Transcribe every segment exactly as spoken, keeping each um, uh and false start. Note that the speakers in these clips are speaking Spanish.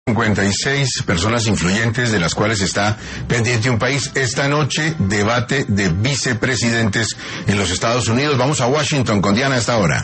cincuenta y seis personas influyentes de las cuales está pendiente un país. Esta noche, debate de vicepresidentes en los Estados Unidos. Vamos a Washington con Diana a esta hora.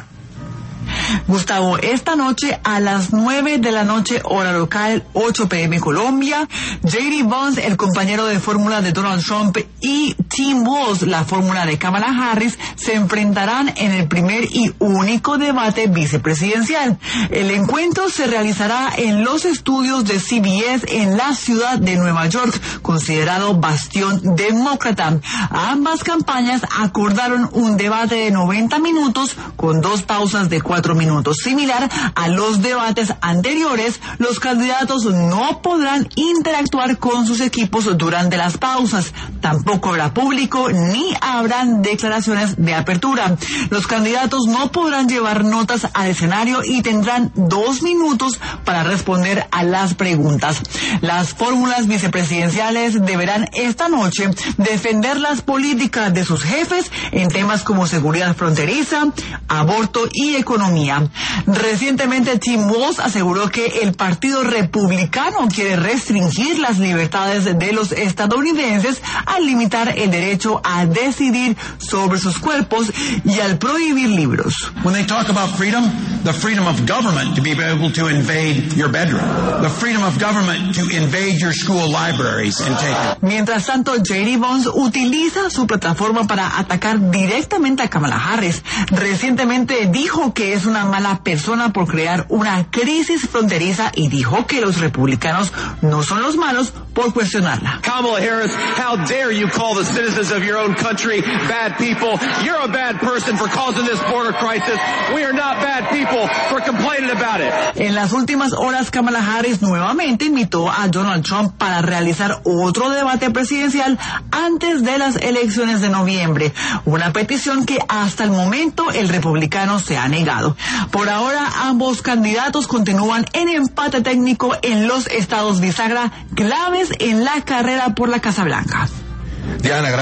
Gustavo, esta noche a las nueve de la noche, hora local, ocho p m Colombia, J D Vance, el compañero de fórmula de Donald Trump, y Tim Walz, la fórmula de Kamala Harris, se enfrentarán en el primer y único debate vicepresidencial. El encuentro se realizará en los estudios de C B S en la ciudad de Nueva York, considerado bastión demócrata. Ambas campañas acordaron un debate de noventa minutos con dos pausas de cuatro minutos. Similar a los debates anteriores, los candidatos no podrán interactuar con sus equipos durante las pausas. Tampoco habrá público ni habrán declaraciones de apertura. Los candidatos no podrán llevar notas al escenario y tendrán dos minutos para responder a las preguntas. Las fórmulas vicepresidenciales deberán esta noche defender las políticas de sus jefes en temas como seguridad fronteriza, aborto y economía. Recientemente, Tim Walz aseguró que el Partido Republicano quiere restringir las libertades de los estadounidenses al limitar el derecho a decidir sobre sus cuerpos y al prohibir libros. When they talk about freedom, the freedom of government to be able to invade your bedroom, the freedom of government to invade your school libraries and take it. Mientras tanto, J D Vance utiliza su plataforma para atacar directamente a Kamala Harris. Recientemente dijo que es una mala persona por crear una crisis fronteriza y dijo que los republicanos no son los malos por cuestionarla. Kamala Harris, how dare you call the citizens of your own country bad people? You're a bad person for causing this border crisis. We are not bad people for complaining about it. En las últimas horas, Kamala Harris nuevamente invitó a Donald Trump para realizar otro debate presidencial antes de las elecciones de noviembre, una petición que hasta el momento el republicano se ha negado. Por ahora, ambos candidatos continúan en empate técnico en los estados bisagra, claves en la carrera por la Casa Blanca. Diana,